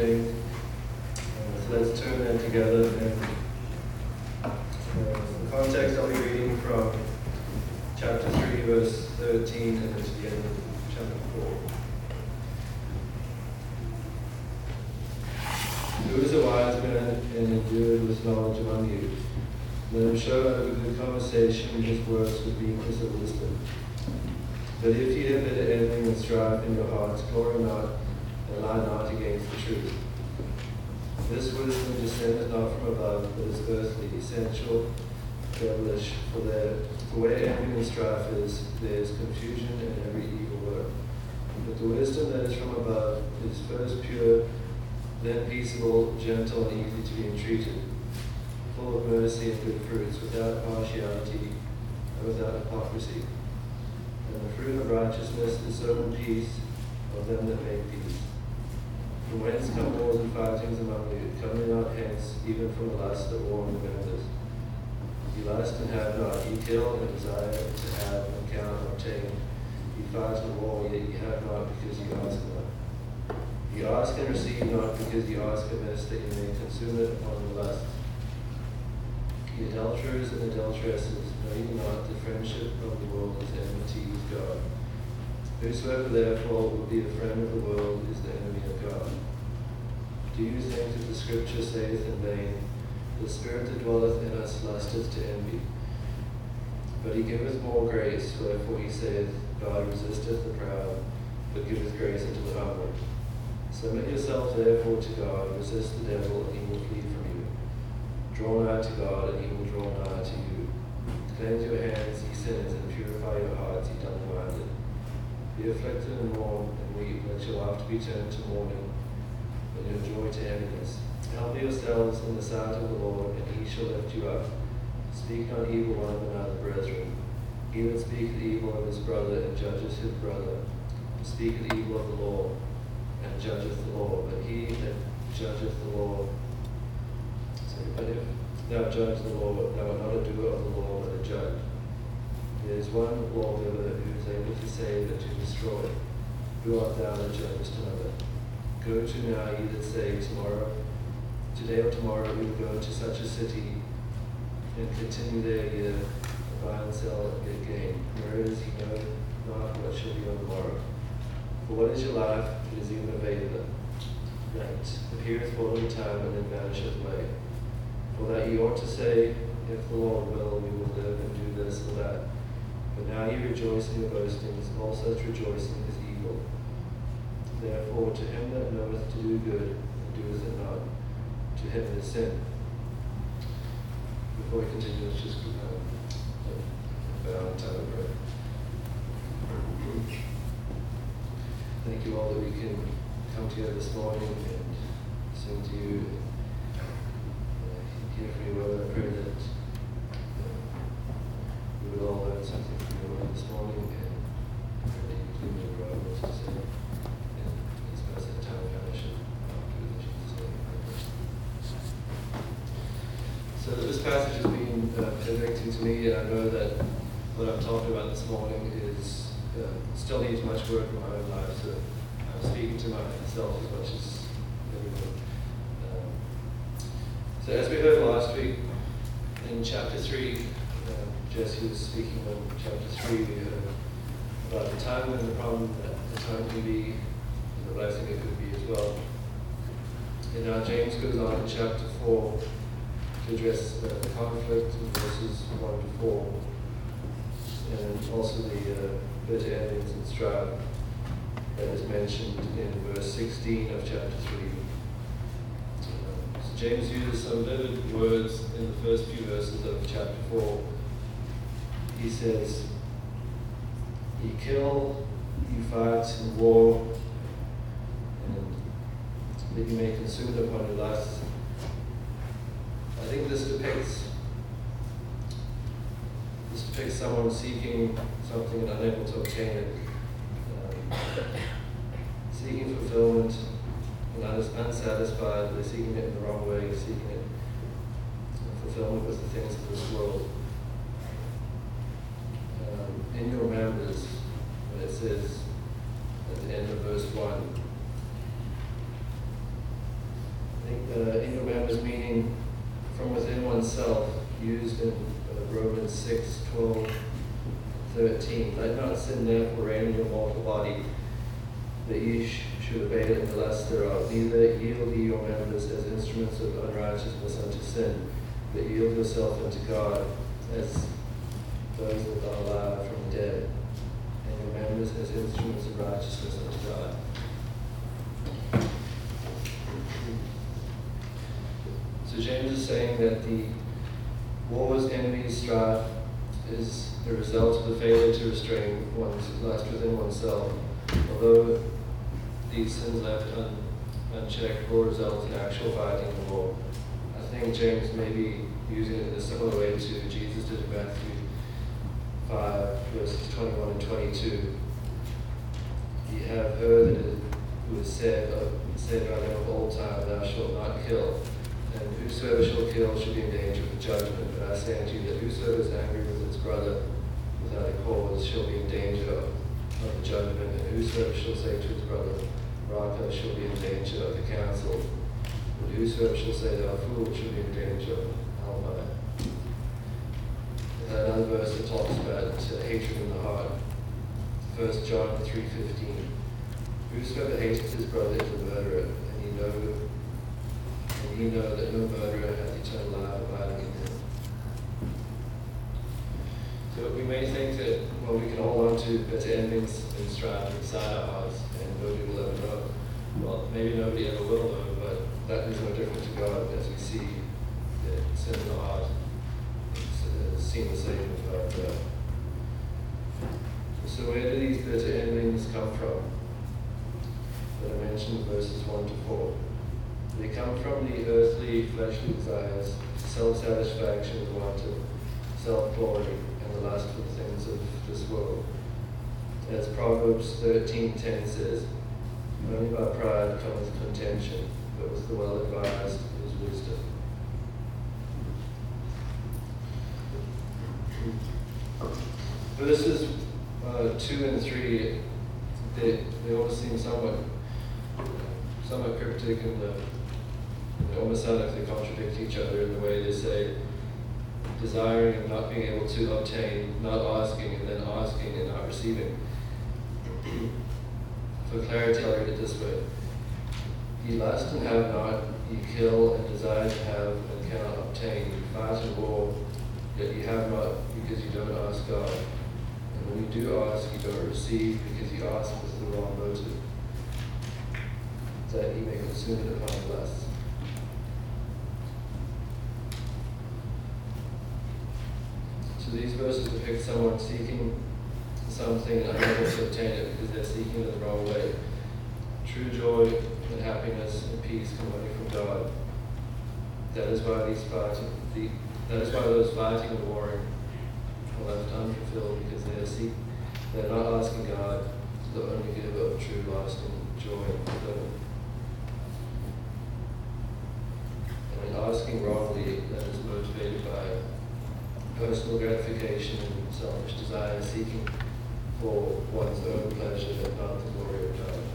James. So let's turn them together. And the context I'll be reading from chapter 3, verse 13, and then to the end of chapter 4. Who is a wise man and endued with knowledge among you? Let him show out of a good conversation his words with the increase of wisdom. But if ye have bitter envy and strife in your hearts, glory not, and lie not against the truth. This wisdom descendeth not from above, but is earthly, sensual, devilish. For where envy and strife is, there is confusion and every evil work. But the wisdom that is from above is first pure, then peaceable, gentle, and easy to be entreated, full of mercy and good fruits, without partiality and without hypocrisy. And the fruit of righteousness is sown in peace of them that make peace. From whence come wars and fightings among you? Come ye not hence, even from the lust of war and members. Ye lust and have not, ye kill and desire to have and cannot obtain. Ye fight and war, yet ye have not, because ye ask not. Ye ask and receive not, because ye ask amiss, that ye may consume it upon the lust. Ye adulterers and adulteresses, know ye not the friendship of the world is enmity with God? Whosoever therefore would be a friend of the world is the enemy of God. Do you think that the Scripture saith in vain, the Spirit that dwelleth in us lusteth to envy? But he giveth more grace, wherefore he saith, God resisteth the proud, but giveth grace unto the humble. Submit yourself therefore to God, resist the devil, and he will flee from you. Draw nigh to God, and he will draw nigh to you. Cleanse your hands, ye sinners, and purify your hearts, ye double-minded. Be afflicted and mourn, and weep. Let your laughter be turned to mourning, and your joy to heaviness. Humble yourselves in the sight of the Lord, and he shall lift you up. Speak not evil one of another, brethren. He that speaketh evil of his brother and judges his brother, speaketh evil of the law, and judgeth the law. But he that judgeth the law, but if thou judge the law, thou art not a doer of the law, but a judge. There is one lawgiver who is able to save and to destroy. Who art thou that judgest another? Go to now, ye that say, today or tomorrow we will go to such a city, and continue there a year, buy and sell and get gain. Whereas ye know not what shall be on the morrow. For what is your life? It is even a vapor. Night appeareth for a little time, and then vanisheth away. For that ye ought to say, if the Lord will, we will live and do this or that. But now ye rejoice in your boastings, all such rejoicing is evil. Therefore to him that knoweth to do good, and doeth it not, to him is sin. Before we continue, let's just bow and time of prayer. Thank you all that we can come together this morning and sing to you. Hear from your word. I pray that we would all learn something from your word this morning, and pray that you include me in what I want to say. And let's pass that time of fellowship in Jesus' name. So this passage has been convicting to me, and I know that what I'm talking about this morning is still needs much work in my own life, so I'm speaking to myself as much as everyone. So as we heard last week, in chapter 3, Jesse was speaking on chapter 3, we heard about the time and the problem that the time can be, and the blessing it could be as well. And now James goes on in chapter 4 to address the conflict in verses 1 to 4, and also the bitter envies and strife that is mentioned in verse 16 of chapter 3. James uses some vivid words in the first few verses of chapter 4. He says, ye kill, you fight in war, and that you may consume it upon your lusts. I think this depicts someone seeking something and unable to obtain it, seeking fulfillment and unsatisfied, they're seeking it in the wrong way, seeking it fulfillment with the things of this world. In your members, when it says at the end of verse 1, used in Romans 6, 12, 13. Let not sin therefore reign in your mortal body, that ye should obey it in the lust thereof. Neither yield ye your members as instruments of unrighteousness unto sin, but yield yourself unto God as those that are alive from the dead, and your members as instruments of righteousness unto God. So James is saying that the wars, enemies, strife is the result of the failure to restrain one's lust within oneself. Although these sins left unchecked will result in actual fighting and war. I think James may be using it in a similar way to Jesus did in Matthew 5, verses 21 and 22. Ye have heard that it was said by them of old time, thou shalt not kill. And whosoever shall kill shall be in danger of the judgment. But I say unto you that whosoever is angry with his brother without a cause shall be in danger of the judgment. And whosoever shall say to his brother, Raca, shall be in danger of the council. But whosoever shall say, thou fool, shall be in danger of hellfire. And another verse that talks about hatred in the heart. 1 John 3:15. Whosoever hateth his brother is a murderer, and ye know that no murderer hath eternal life abiding in him. So we may think that, well, we can hold on to better endings and strive inside our hearts, and nobody will ever know. Well, maybe nobody ever will know, but that is no different to God as we see that sin in the heart is seen the same with God. So where do these better endings come from? That I mentioned verses 1 to 4. They come from the earthly, fleshly desires, self-satisfaction, the want of self-glory, and the lust for the things of this world. As Proverbs 13:10 says, only by pride cometh contention, but with the well-advised is wisdom. Verses 2 and 3, they all seem somewhat cryptic, and they almost sound like they contradict each other in the way they say desiring and not being able to obtain, not asking and then asking and not receiving. For clarity, I'll read it this way. Ye lust and have not, ye kill and desire to have and cannot obtain. Ye fight and war, yet ye have not because you don't ask God. And when you do ask, you don't receive because you ask with the wrong motive, that ye may consume it upon the lust. So these verses depict someone seeking something and unable to obtain it because they're seeking it the wrong way. True joy and happiness and peace come only from God. That is why those fighting and warring are left unfulfilled, because they're not asking God, the only giver of true lasting joy and fulfillment. And asking wrongly, that is motivated by personal gratification and selfish desire, seeking for one's own pleasure but not the glory of God.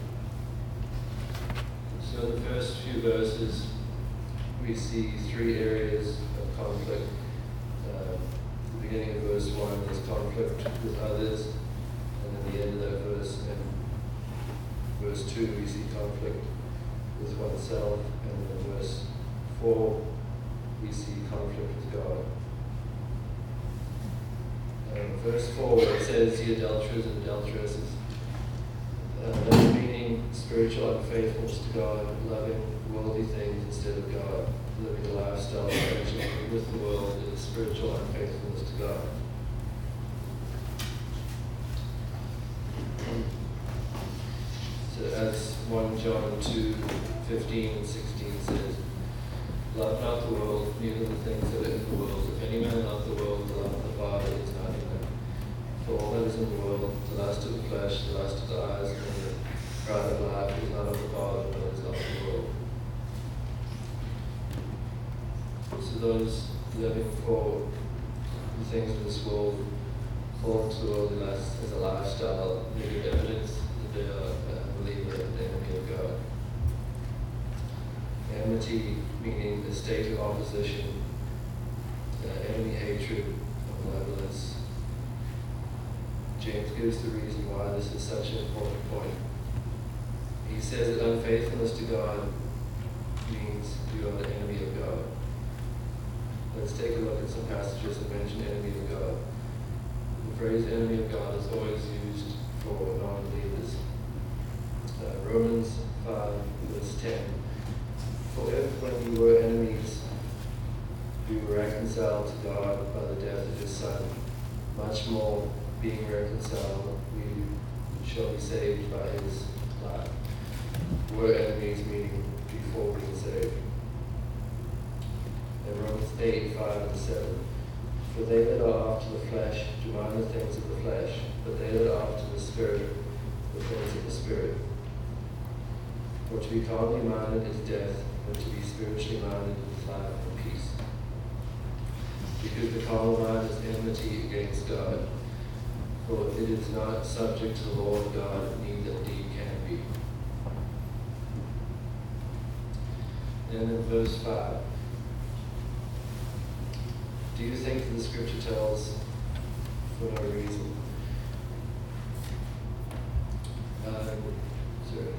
So in the first few verses, we see three areas of conflict. The beginning of verse 1 is conflict with others, and then the end of that verse, in verse 2, we see conflict with oneself, and in verse 4, we see conflict with God. Verse 4, where it says, ye adulterers and adulteresses, meaning spiritual unfaithfulness to God, loving worldly things instead of God, living a lifestyle of relationship with the world is spiritual unfaithfulness to God. So as 1 John 2:15 and 16 says, love not the world, neither the things that are in the world. If any man love the world, the love of the Father is not in him. For all that is in the world, the lust of the flesh, the lust of the eyes, and the pride of life is not of the Father, but is of the world. So those living for the things of this world, fall to the worldly lust as a lifestyle, they give evidence that they are a believer and the enemy of God. Enmity, meaning the state of opposition, enemy hatred, or malevolence. James gives the reason why this is such an important point. He says that unfaithfulness to God means you are the enemy of God. Let's take a look at some passages that mention enemy of God. The phrase enemy of God is always used for non-believers. Romans 5, verse 10. For if when you were enemies, you were reconciled to God by the death of his Son, much more being reconciled, we shall be saved by his life. Were enemies, meaning before being saved. And Romans 8, 5 and 7. For they that are after the flesh do mind the things of the flesh, but they that are after the Spirit, the things of the Spirit. For to be carnally minded is death, but to be spiritually minded is life and peace. Because the carnal mind is enmity against God, for it is not subject to the law of God, neither indeed can be. And in verse 5, do you think that the scripture tells for no reason? Sorry.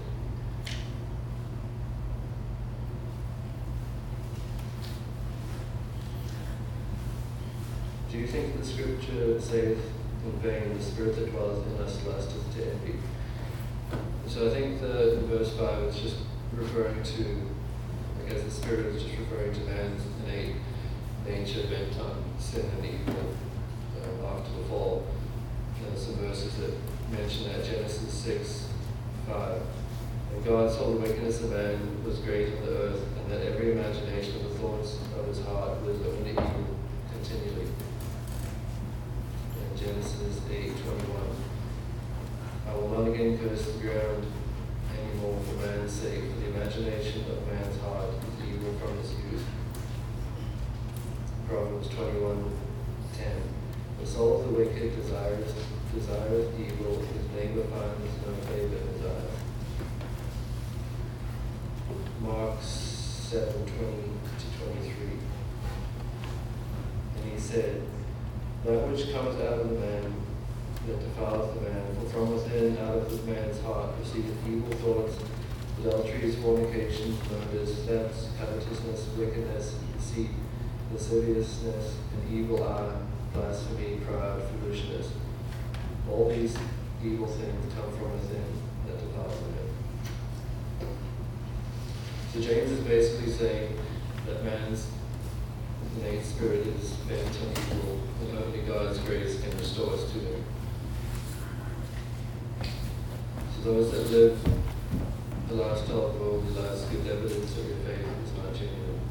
Do you think that the scripture saith in vain, the spirit that dwelleth in us lusteth to envy? So I think that in verse 5 it's just referring to, I guess the spirit is just referring to man's innate nature bent on sin and evil after the fall. There's some verses that mention that, Genesis 6, 5. And God saw the wickedness of man was great on the earth, and that every imagination of the thoughts of his heart was only evil continually. And Genesis 8, 21. I will not again curse the ground any more for man's sake, for the imagination of man's heart is evil from his youth. Proverbs 21:10. The soul of the wicked desireth evil, his neighbor finds no favor in his eyes. Mark 7:20-23. And he said, that which comes out of the man that defileth the man, for from within, out of the man's heart, proceedeth evil thoughts, adulteries, fornications, murders, thefts, covetousness, wickedness, deceit, lasciviousness, an evil eye, blasphemy, pride, foolishness. All these evil things come from within that defile the man. So James is basically saying that man's innate spirit is bent on evil, and only God's grace can restore us to him. So those that live the lifestyle of the world desires gives evidence that your faith is not genuine.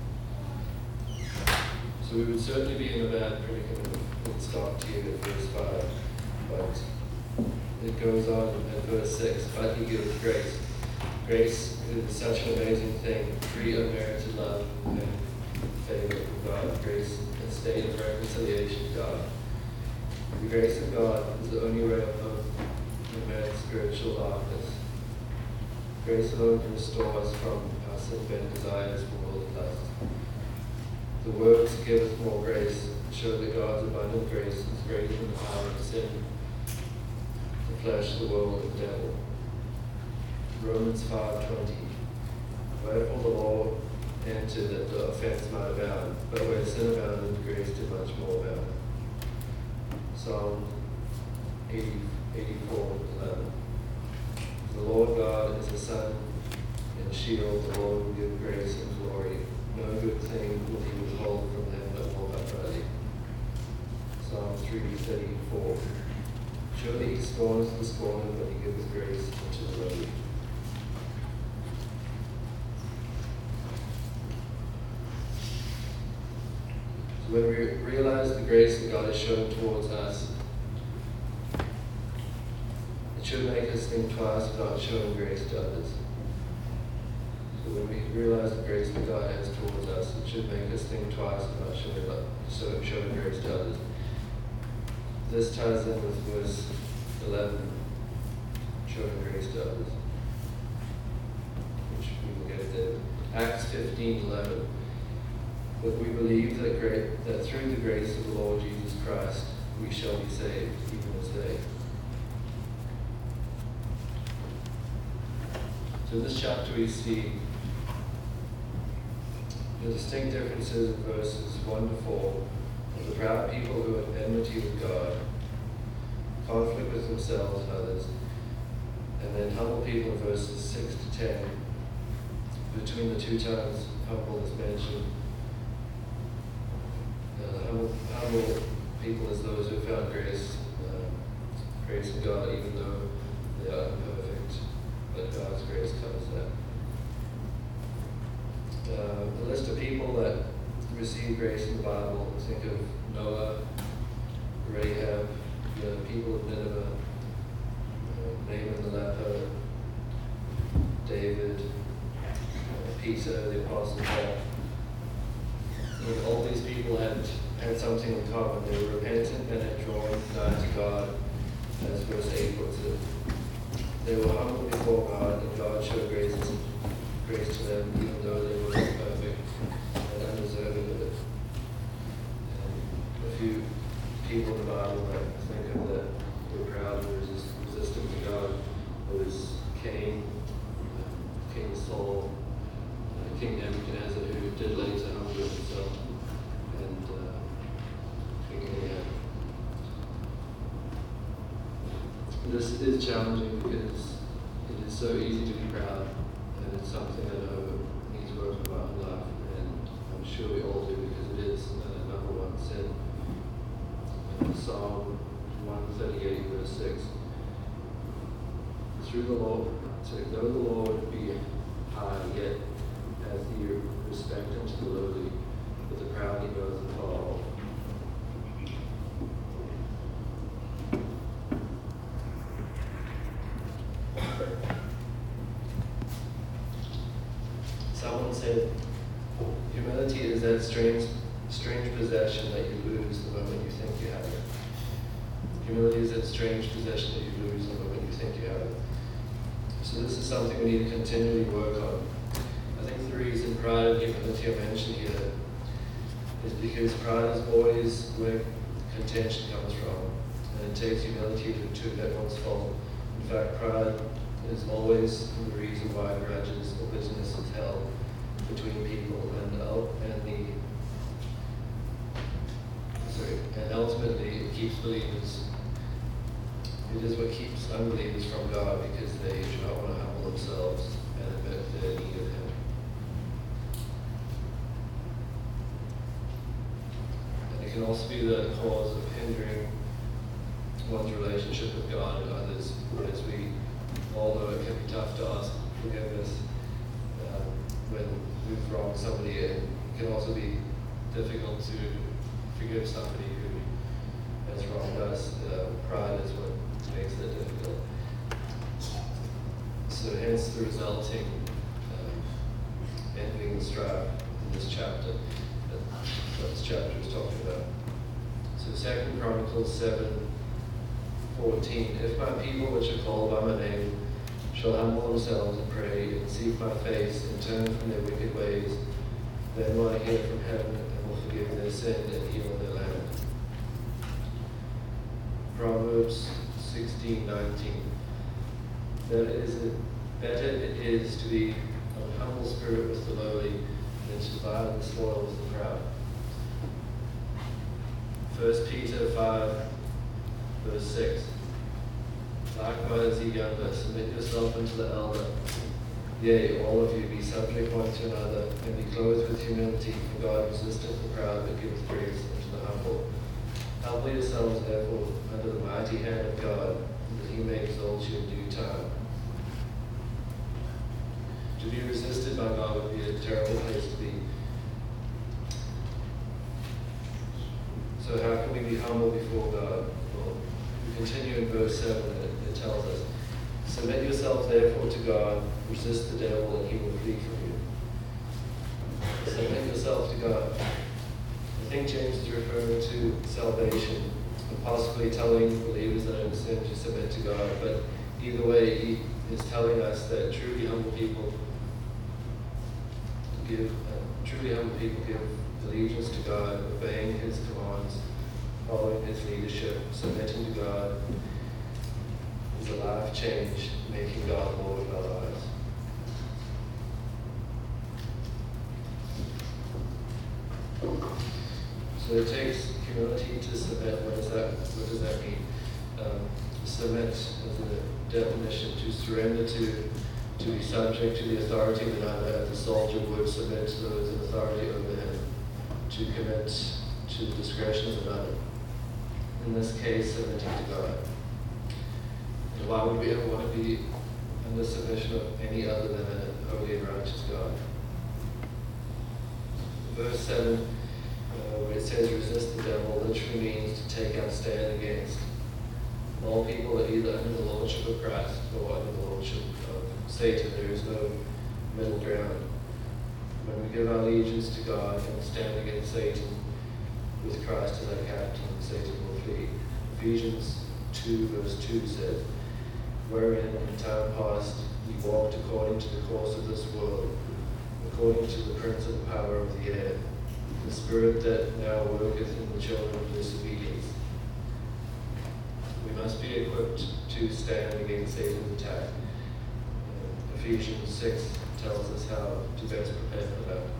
So we would certainly be in a bad predicament if it stopped here at verse 5. But it goes on at verse 6. But he gives grace. Grace is such an amazing thing. Free unmerited love and favor from God. Grace and state of reconciliation to God. The grace of God is the only way of man's spiritual darkness. Grace alone can restore us from our sin-bent desires for worldly lust. The words give us more grace, show that God's abundant grace is greater than the power of sin, the flesh, the world, and the devil. Romans 5:20. Wherefore the law entered that the offense might abound, but where sin abounded, grace did much more abound. Psalm 84:11. The Lord God is a sun and shield. The Lord will give grace and glory. No good thing will he withhold from them that walk uprightly. Psalm 3:34. Surely he scorns the scorner, but he gives grace unto the lowly. So when we realize the grace that God has shown towards us, it should make us think twice about showing grace to others. So when we realize the grace that God has towards us, it should make us think twice about showing grace to others. This ties in with verse 11, showing grace to others, which we will get there. Acts 15:11. But we believe that through the grace of the Lord Jesus Christ, we shall be saved, even as they. So in this chapter we see the distinct differences in verses 1 to 4 of the proud people who have enmity with God, conflict with themselves and others, and then humble people in verses 6 to 10. Between the two times humble is mentioned, humble people as those who have found grace in God, even though they are imperfect, but God's grace covers that. The list of people that receive grace in the Bible, think of Noah, Rahab, the people of Nineveh, Naaman the leper, David, Peter, the Apostle Paul. And all these people had something in common. They were repentant and had drawn nigh to God, as verse 8 puts it. They were humble before God, and God showed grace to them, even though they were imperfect and undeserving of it. And a few people in the Bible that I think of that were proud and resistant to God was Cain, King Saul, King Nebuchadnezzar, who did later humble himself, and King Ahab. This is challenging because it is so easy to be proud, and it's something I know needs work about in life, and I'm sure we all do because it is number one sin. Psalm 138, verse 6. Though the Lord be high, yet hath he respect unto the lowly, but the proud he does fall. Someone said, humility is that strange possession that you lose the moment you think you have it. Humility is that strange possession that you lose the moment you think you have it. So this is something we need to continually work on. I think the reason pride and humility are mentioned here is because pride is always where contention comes from, and it takes humility to admit one's fault. In fact, pride is always the reason why grudges or business is held between people, and ultimately it keeps believers. It is what keeps unbelievers from God, because they do not want to humble themselves and admit their need of Him. And it can also be the cause of hindering one's relationship with God and others, as although it can be tough to ask forgiveness when we've wronged somebody, it can also be difficult to forgive somebody who has wronged us. Pride is what makes it difficult. So hence the resulting envy and strife in this chapter, what this chapter is talking about. So 2 Chronicles 7:14, if my people which are called by my name shall humble themselves and pray and seek my face and turn from their wicked ways, then will I hear from heaven and will forgive their sin and heal their land. Proverbs 16:19. Better it is to be of a humble spirit with the lowly than to divide the spoil with the proud. 1 Peter 5, verse 6. Likewise, ye younger, submit yourself unto the elder. Yea, all of you, be subject one to another, and be clothed with humility, for God resisteth the proud, but giveth grace unto the humble. Humble yourselves, therefore, under the mighty hand of God, that He may exalt you in due time. To be resisted by God would be a terrible place to be. So how can we be humble before God? Well, we continue in verse 7, and it tells us, submit yourselves therefore to God, resist the devil, and he will flee from you. Submit yourself to God. I think James is referring to salvation, and possibly telling believers that are in sin to submit to God, but either way, he is telling us that truly humble people give allegiance to God, obeying His commands, following His leadership, submitting to God, is a life change, making God Lord of our lives. So it takes humility to submit. What does that mean? Submit as a definition, to surrender to be subject to the authority of another, as a soldier would submit to those in authority over him, to commit to the discretion of another. In this case, submitting to God. And why would we ever want to be under submission of any other than a holy and righteous God? Verse 7, where it says resist the devil, literally means to take out stand against. All people are either under the lordship of Christ or under the lordship of Satan. There is no middle ground. When we give our allegiance to God and stand against Satan with Christ as our captain, Satan will flee. Ephesians 2 verse 2 says, wherein in time past ye walked according to the course of this world, according to the prince of the power of the air, the spirit that now worketh in the children of disobedience. We must be equipped to stand against Satan's attack. Ephesians 6 tells us how to best prepare for that.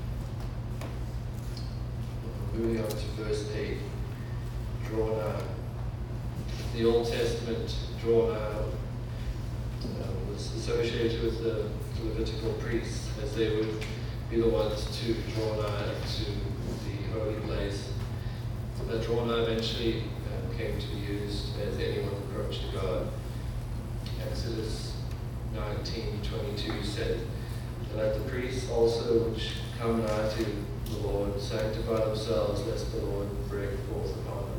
Moving on to verse 8, draw nigh. The Old Testament, draw nigh, was associated with the Levitical priests, as they would be the ones to draw nigh to the holy place. That draw nigh eventually came to be used as anyone approached to God. Exodus 19:22 said, let the priests also which come nigh to the Lord sanctify themselves, lest the Lord break forth upon them.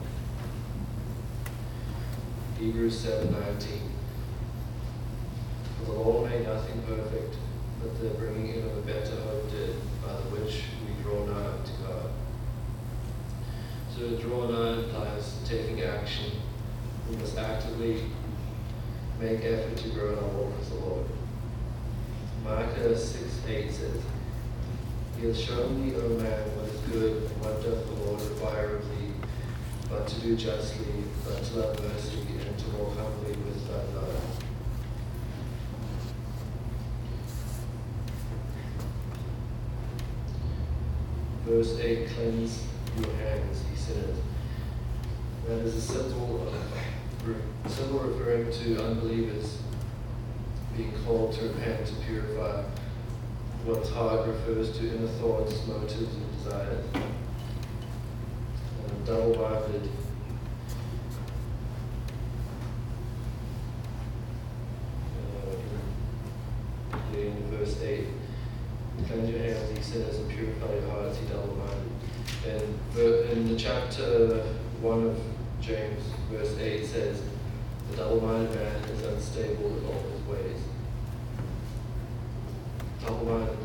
Hebrews 7:19. For the law made nothing perfect, but the bringing in of a better hope did, by the which we draw nigh to God. So draw nigh implies taking action. We must actively make effort to grow in our walk with the Lord. Micah 6:8 says, He hath shown thee, O man, what is good, and what doth the Lord require of thee, but to do justly, but to love mercy, and to walk humbly with thy God. Verse 8, cleanse your hands, ye sinners. That is a symbol referring to unbelievers being called to repent, to purify. One's heart refers to inner thoughts, motives, and desires. And double-minded in verse 8, cleanse your hands, ye sinners, and purify your hearts, ye double-minded. And in the chapter 1 of James, verse 8 says, the double-minded man is unstable in all his ways. Double-minded,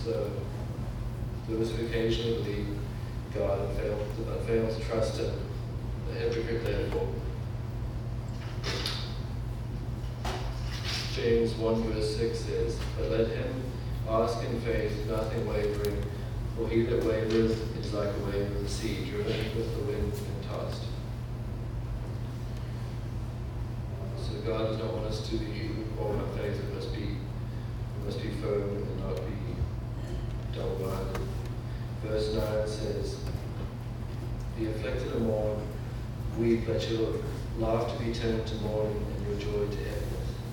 those who occasionally believe God and fail to trust Him, the hypocrite therefore. James 1 verse 6 says, but let him ask in faith, nothing wavering, for he that wavereth is like a wave of the sea, driven with the wind and tossed. So God does not want us to be lukewarm in faith. We must be firm and not be double-minded. Verse 9 says, be afflicted and mourn, weep, let your laughter be turned to mourning, and your joy to heaviness.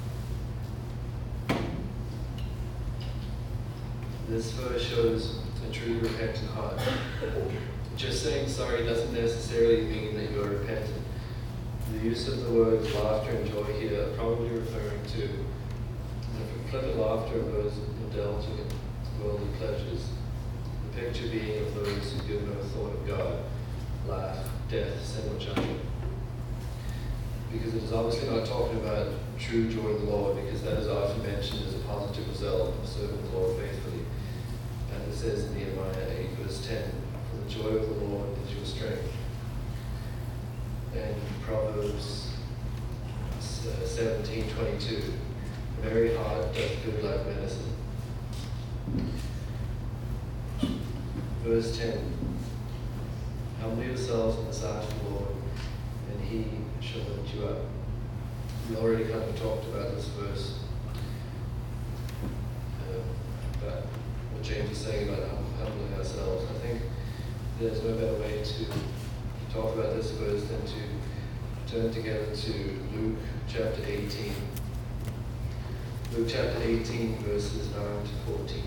This verse shows a true repentant heart. Just saying sorry doesn't necessarily mean that you are repentant. The use of the words laughter and joy here are probably referring to the flippant laughter of those indulging in worldly pleasures. The picture being of those who give no thought of God, life, death, sin, or judgment. Because it is obviously not talking about true joy in the Lord, because that is often mentioned as a positive result of serving the Lord faithfully. And it says in Nehemiah 8 verse 10, for the joy of the Lord is your strength. And Proverbs 17:22, a merry heart doth good like medicine. verse 10. Humble yourselves in the sight of the Lord, and he shall lift you up. We already kind of talked about this verse, about what James is saying about humbling ourselves. I think there's no better way to talk about this verse than to turn together to Luke chapter 18. Luke chapter 18, verses 9 to 14.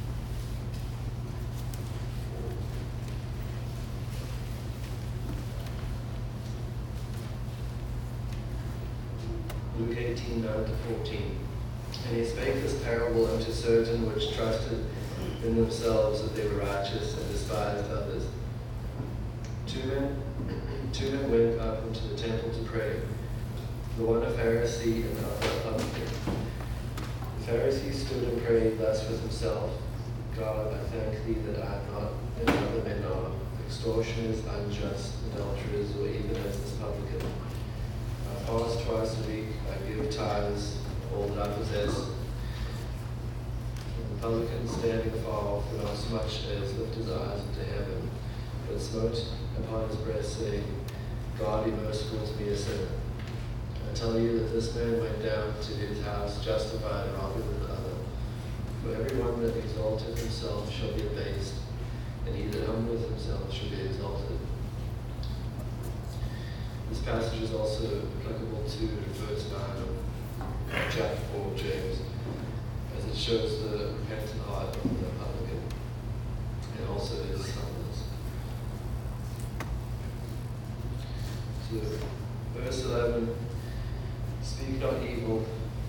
Luke 18, 9 to 14. And he spake this parable unto certain which trusted in themselves that they were righteous and despised others. Two men went up into the temple to pray, the one a Pharisee and the other a publican. The Pharisee stood and prayed thus with himself, God, I thank thee that I am not as other men are, extortioners, unjust, adulterers, or even as this publican. I fast twice a week, I give tithes of all that I possess. And the publican, standing afar off, would not so much as lift his eyes into heaven, but smote upon his breast, saying, God be merciful to me, a sinner. I tell you that this man went down to his house justified rather than the other. For everyone that exalteth himself shall be abased, and he that humbleth himself shall be exalted. This passage is also applicable to verse 9 of chapter 4 of James, as it shows the repentant heart of the publican, and also his humbleness. So, verse 11, speak not evil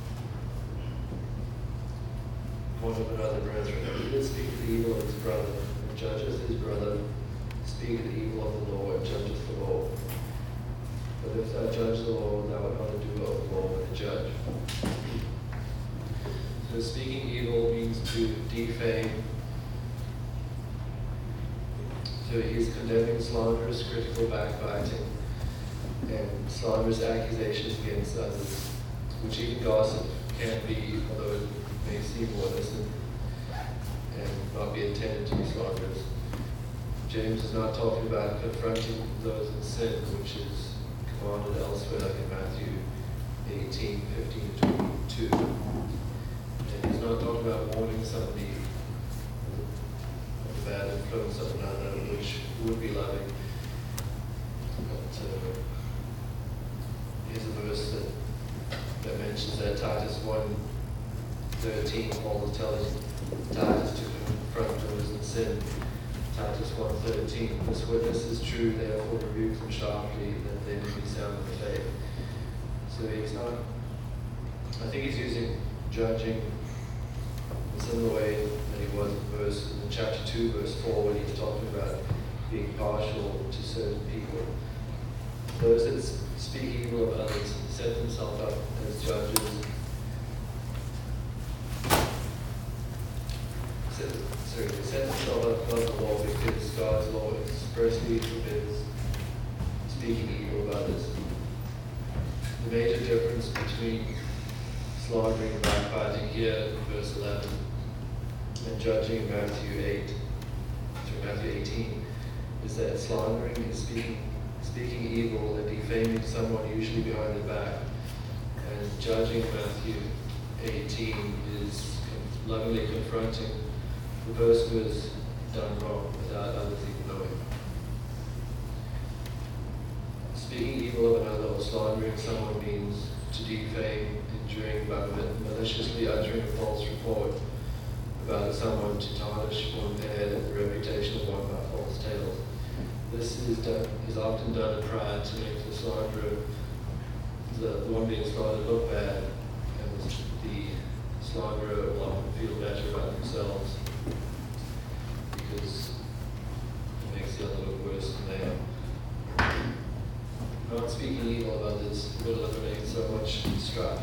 one of another, brethren. He that speaketh the evil of his brother, and judgeth his brother, speaketh the evil of the law, and judgeth the law. But if thou judge the law, thou art not a doer of the law, but a judge. So speaking evil means to defame. So he's condemning slanderous, critical backbiting, and slanderous accusations against others, which even gossip can be, although it may seem more innocent and not be intended to be slanderous. James is not talking about confronting those in sin, which is commanded elsewhere, like in Matthew 18, 15 to 22. And he's not talking about warning somebody of the bad influence of another, which would be loving. But here's a verse that mentions that Titus 1:13, Paul is telling Titus to confront those in sin. Titus 1:13, this witness is true, therefore rebuke them sharply, that they may be sound in the faith. So he's not, I think he's using judging in a similar way that he was in chapter 2, verse 4, when he's talking about being partial to certain people. Those that speak evil of others set themselves up as judges. They set themselves up above the law because God's law expressly forbids speaking evil of others. The major difference between slandering and backbiting here in verse 11 and judging in Matthew 18 is that slandering is speaking evil and defaming someone usually behind their back, and judging in Matthew 18 is lovingly confronting the person who has done wrong without others even knowing. Speaking evil of another or slandering someone means to defame, injuring by maliciously uttering a false report about someone to tarnish or impair the reputation of one by false tales. This is often done in pride to make the slanderer, the one being slandered, look bad, and the slanderer will often feel better about themselves because it makes the other look worse than they are. Not speaking evil of others will eliminate so much strife.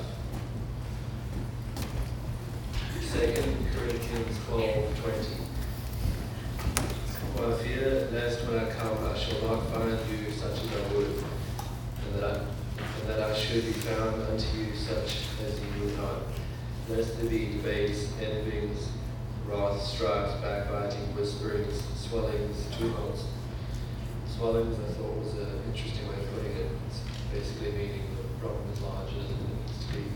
2 Corinthians 12:20. For I fear lest when I come I shall not find you such as I would, and that I should be found unto you such as you would not, lest there be debates, envyings, wrath, strife, backbiting, whisperings, swellings, tumults. Swellings I thought was an interesting way of putting it. It's basically meaning the problem is larger than it needs to be.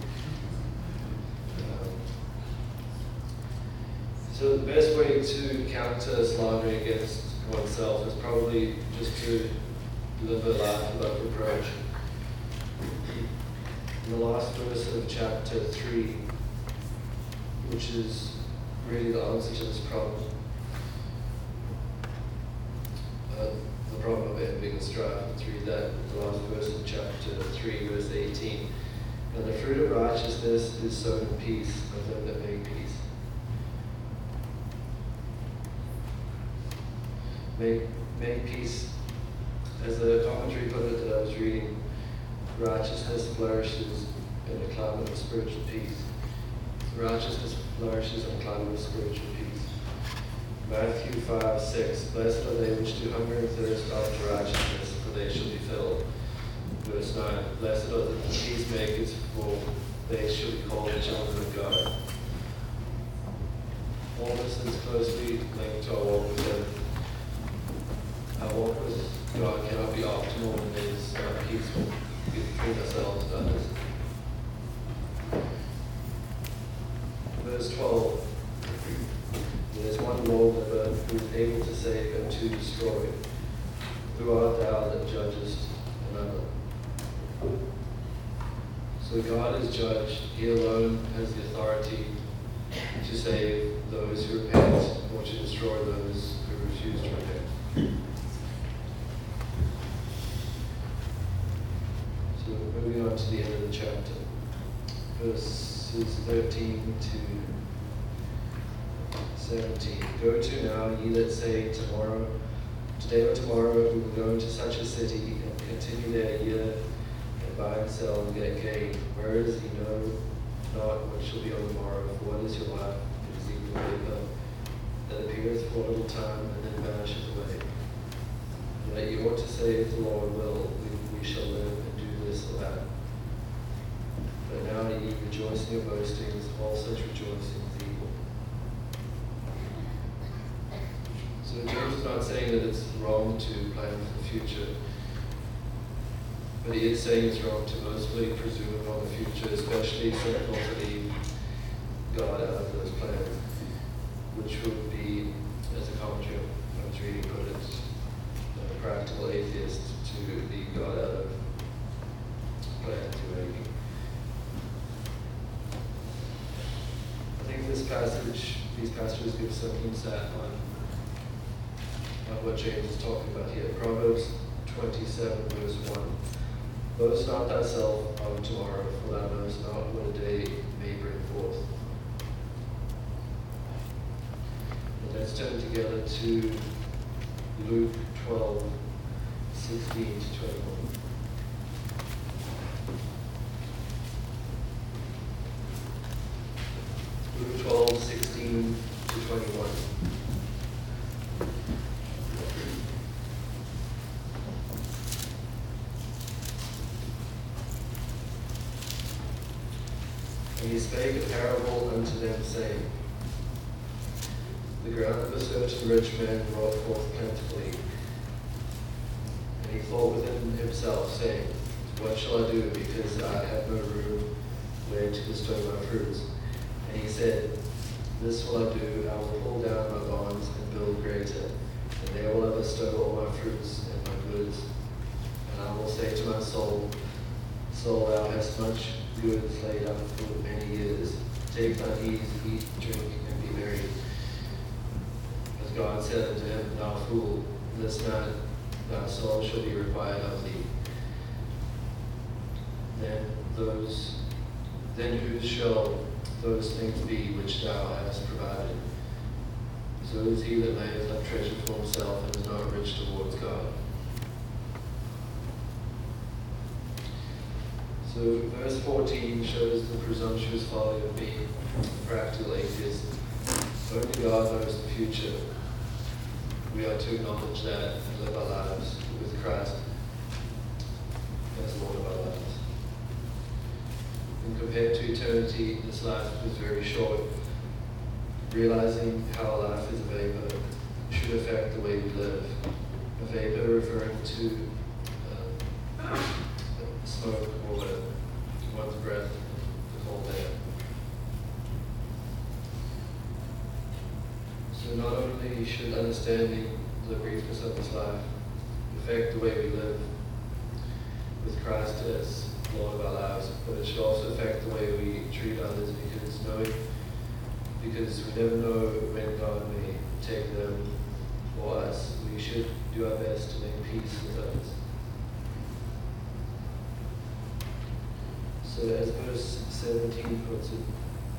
So the best way to counter slandering against oneself is probably just to live a life without reproach. In the last verse of chapter 3, which is really the answer to this problem, the problem of envy and strife. Let's read that, the last verse of chapter 3, verse 18. And the fruit of righteousness is sown in peace of them that make peace. Make peace, as the commentary put it that I was reading, righteousness flourishes in a climate of spiritual peace. Righteousness flourishes in a climate of spiritual peace. Matthew 5:6. Blessed are they which do hunger and thirst after righteousness, for they shall be filled. Verse 9. Blessed are the peacemakers, for they shall be called the children of God. All this is closely linked to our walk with Him. Our walk with God cannot be optimal when it is peaceful between ourselves and others. Verse 12. There's one lawgiver who is able to save and to destroy. Who art thou that judgest another? So God is judge. He alone has the authority to save those who repent or to destroy those who refuse to repent. So moving on to the end of the chapter. Verses 13 to 17. Go to now, ye that say today or tomorrow we will go into such a city and continue there a year and buy and sell and get gain. Whereas ye know not what shall be on the morrow, for what is your life? It is even a vapor that appeareth for a little time and then vanisheth away. And that ye ought to say, if the Lord will, we shall live and do this or that. But now ye rejoice in your boastings, all such rejoicing is evil. So James is not saying that it's wrong to plan for the future, but he is saying it's wrong to mostly presume upon the future, especially sinful to leave God out of those plans, which would be, as a commentary I was reading put it, a practical atheist to leave God out of plans you're making. I think these passages give some insight on what James is talking about here. Proverbs 27 verse 1. Boast not thyself of tomorrow, for thou knowest not what a day may bring forth. And let's turn together to Luke 12, 16 to 21. Luke 12, 16 to 21. And he spake a parable unto them, saying, The ground of a certain rich man brought forth plentifully. And he thought within himself, saying, What shall I do, because I have no room where to bestow my fruits? And he said, This will I do, I will pull down my barns and build greater, and there will I bestow all my fruits and my goods. And I will say to my soul, Soul, thou hast much goods laid up for many years. Take thine ease, eat, drink, and be merry. As God said unto him, Thou fool, this night thy soul shall be required of thee. Then whose shall those things be which thou hast provided? So is he that layeth up treasure for himself and is not rich towards God. So verse 14 shows the presumptuous folly of being a practical atheist. Only God knows the future. We are to acknowledge that and live our lives with Christ as Lord of our lives. And compared to eternity, this life is very short. realizing how our life is a vapor should affect the way we live. A vapor referring to smoke or one's breath, the whole day. So not only should understanding the briefness of this life affect the way we live with Christ as Lord of our lives, but it should also affect the way we treat others, because we never know when God may take them for us. We should do our best to make peace with others. So as verse 17 puts it,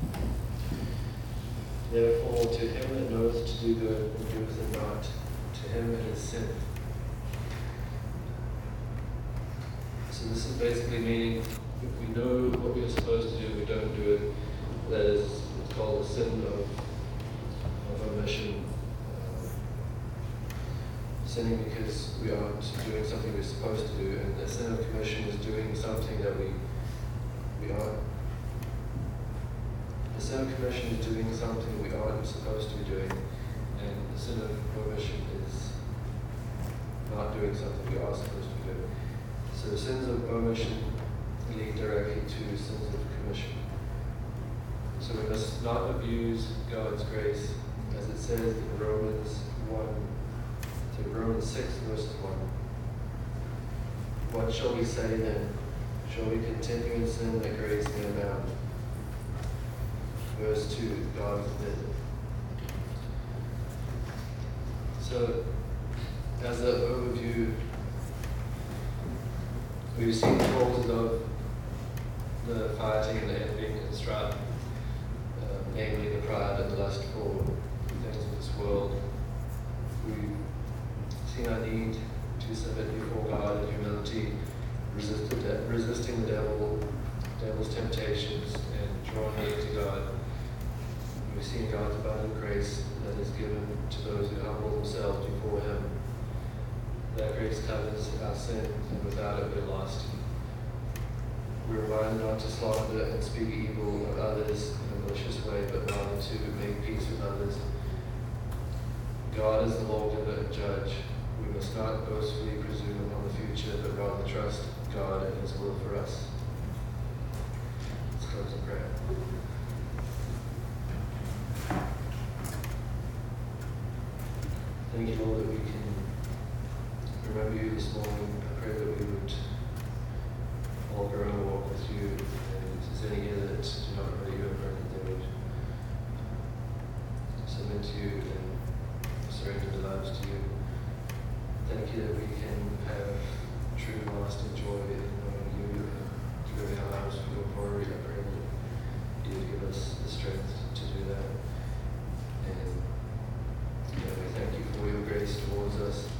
therefore to him that knoweth to do good and doeth it not, to him it is sin. So this is basically meaning if we know what we are supposed to do, we don't do it. That is, it's called a sin of omission. Sinning because we aren't doing something we're supposed to do, and the sin of commission is doing something that we aren't. The sin of commission is doing something we aren't supposed to be doing, and the sin of omission is not doing something we are supposed to be doing. So sins of omission lead directly to sins of commission. So we must not abuse God's grace, as it says in Romans 6, verse 1. What shall we say then? Shall we continue in sin that grace may abound? Verse 2, God forbid. So, as an overview, we've seen the causes of the fighting and the envying and strife, namely the pride and the lust for things of this world. We've seen our need to submit before God in humility, resisting the devil's temptations, and drawing near to God. We've seen God's abundant grace that is given to those who humble themselves before Him. That grace covers our sin, and without it we're lost. We're reminded not to slander and speak evil of others in a malicious way, but rather to make peace with others. God is the lawgiver and judge. We must not boastfully presume on the future, but rather trust God and His will for us. Let's close in prayer. Thank you, Lord, that we can remember you this morning. I pray that we would all grow and walk with you. And if there's any here that do not know you, I pray that they would submit to you and surrender their lives to you. Thank you that we can have true, lasting joy in knowing you and living our lives for your glory. I pray that you would give us the strength to do that. And we thank you for your grace towards us.